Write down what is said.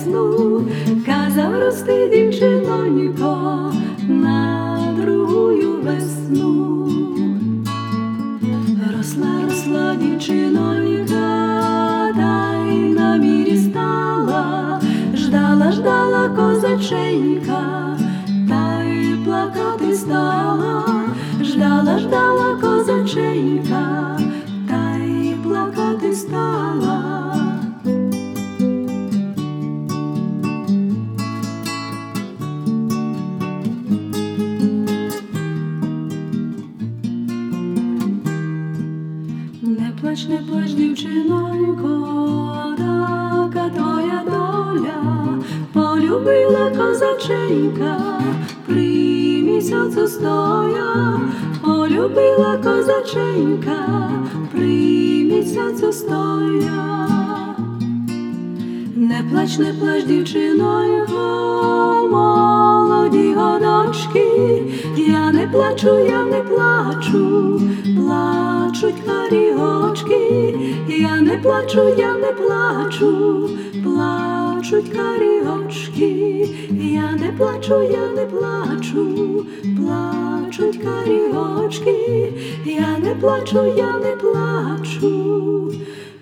весну, казав рости, дівчинонько, на другую весну. Росла, росла дівчинонька, та й на мірі стала, ждала, ждала козаченька, та й плакати стала, ждала, ждала козаченька, та й плакати стала. Не плач, дівчинонько, така твоя доля, полюбила козаченька, при місяцю стоя, полюбила козаченька, при місяцю стоя. Не плач, дівчинонько, молоді годочки, я не плачу, я не плачу, плачуть карі очки, я не плачу, я не плачу, плачуть карі очки, я не плачу, я не плачу, плачуть карі очки, я не плачу, я не плачу,